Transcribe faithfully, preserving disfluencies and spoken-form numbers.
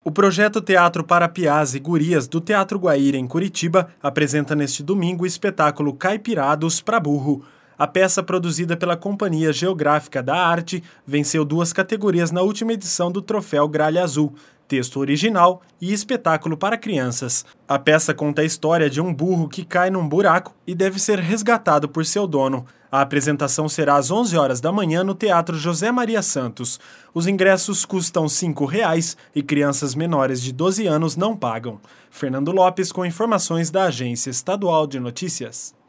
O projeto Teatro para Piás e Gurias do Teatro Guaíra, em Curitiba, apresenta neste domingo o espetáculo Caipirados pra Burro. A peça, produzida pela Companhia Geográfica da Arte, venceu duas categorias na última edição do Troféu Gralha Azul, texto original e espetáculo para crianças. A peça conta a história de um burro que cai num buraco e deve ser resgatado por seu dono. A apresentação será às onze horas da manhã no Teatro José Maria Santos. Os ingressos custam cinco reais e crianças menores de doze anos não pagam. Fernando Lopes com informações da Agência Estadual de Notícias.